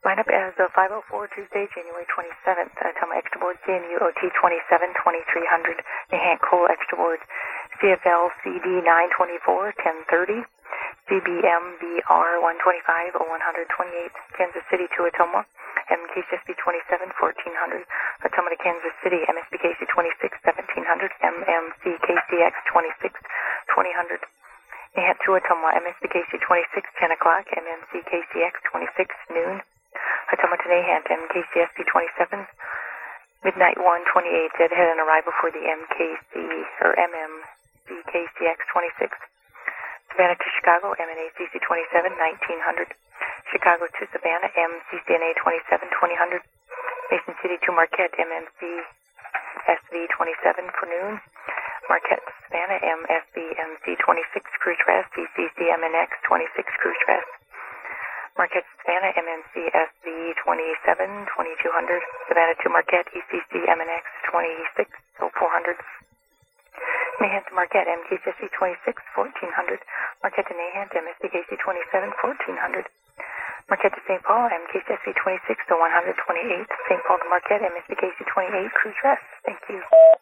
Line up as of 5:04 Tuesday, January 27th. Tacoma Extra Board CMU OT 27-2300. Nahant Coal Extra Board CFL CD 924 1030. CBM BR 125 0128. Kansas City to Ottumwa. MKCSB 27 1400. Ottumwa to Kansas City. MSBKC 26 1700. MMCKCX 26 2000. Nahant to Ottumwa. MSBKC 26 10 o'clock. MMCKCX 26 noon. Ottumwa to Nahant. MKCSB 27 midnight 128. Deadhead and arrival for the MKC or MMCKCX 26. Savannah to Chicago, MNACC 27, 1900. Chicago to Savannah, MCCNA 27, 2000. Mason City to Marquette, MMC SV 27 for noon. Marquette to Savannah, MSB MC 26 cruise rest. ECC MNX 26 cruise rest. Marquette to Savannah, MMC SV 27, 2200. Savannah to Marquette, ECC MNX 26, so 400. Nahant to Marquette, MKCSB 26, 1400. Marquette to Nahant, MSBKC 27, 1400. Marquette to St. Paul, MKCSB 26 to 128. St. Paul to Marquette, MSBKC 28, cruise rest. Thank you.